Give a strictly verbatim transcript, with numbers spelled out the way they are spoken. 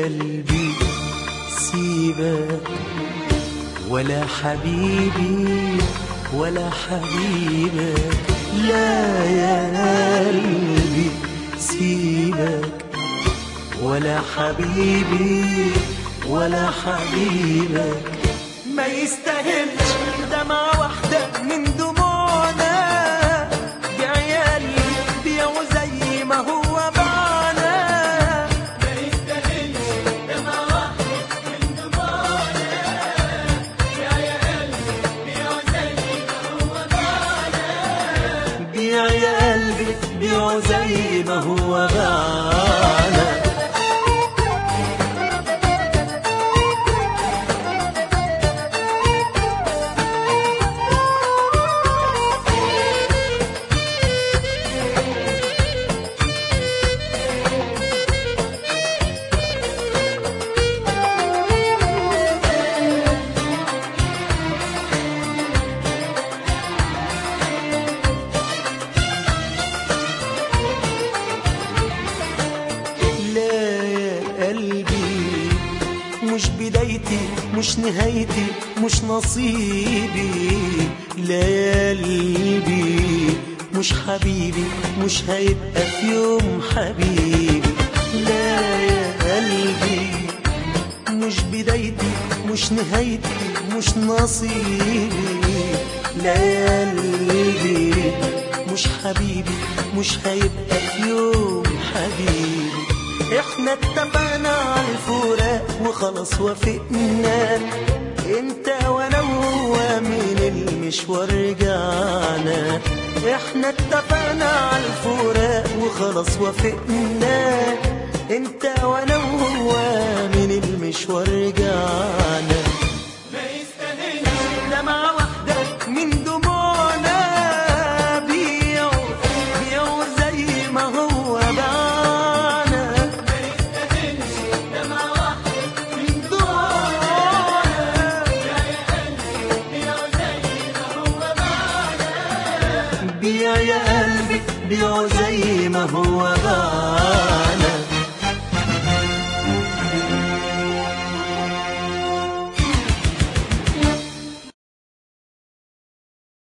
قلبي سيبك، ولا حبيبي ولا حبيبك، لا يا قلبي سيبك، ولا حبيبي ولا حبيبك. ما يستاهلش دمعة واحدة من دموعنا، بيع يا قلبي بيع زي ما هو باعنا. ما يستاهلش دمعة واحدة من دموعنا، بيع يا قلبي بيع زي ما هو باعنا. بيع يا قلبي بيع زي ما هو باعنا. مش بدايتي مش نهايتي مش نصيبي، لا يا قلبي مش حبيبي مش هيبقى في يوم حبيبي. لا يا قلبي مش بدايتي مش نهايتي مش نصيبي، لا يا قلبي مش حبيبي مش هيبقى في يوم حبيبي. احنا اتفقنا على الفراق وخلاص وافقنا، انت وانا وهو من المشوار رجعنا. احنا اتفقنا على الفراق وخلاص وافقنا، انت وانا وهو من المشوار رجعنا. ما يستاهلش دمعة واحدة من دموعنا، بيعوا بيعوا زي ما هو باعنا. بيع يا قلبي بيع زي ما هو باعنا.